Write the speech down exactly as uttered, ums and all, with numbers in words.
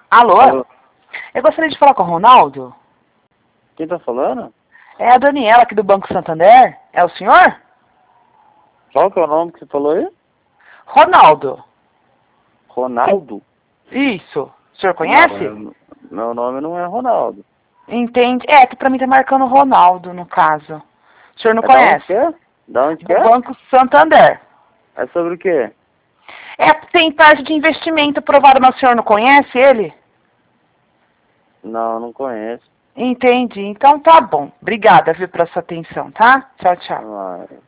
Alô? Alô? Eu gostaria de falar com o Ronaldo. Quem tá falando? É a Daniela aqui do Banco Santander. É o senhor? Qual que é o nome que você falou aí? Ronaldo. Ronaldo? Isso. O senhor Não, conhece? eu- meu nome não é Ronaldo. Entende? É, que pra mim tá marcando Ronaldo, no caso. O senhor não É da onde que conhece? é? Da onde que Do é? Banco Santander. É sobre o quê? É, tem parte de investimento aprovado, mas o senhor não conhece ele? Não, não conheço. Entendi. Então tá bom. Obrigada, viu, pela sua atenção, tá? Tchau, tchau. Ah,